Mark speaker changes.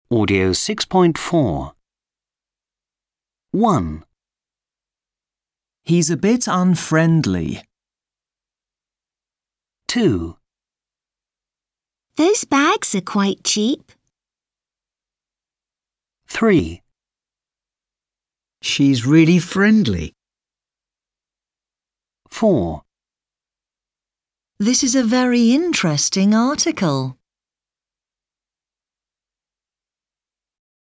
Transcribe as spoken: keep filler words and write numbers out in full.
Speaker 1: Audio six point four. one.
Speaker 2: He's a bit unfriendly.
Speaker 1: two.
Speaker 3: Those bags are quite cheap.
Speaker 1: three.
Speaker 4: She's really friendly.
Speaker 1: four.
Speaker 3: This is a very interesting article.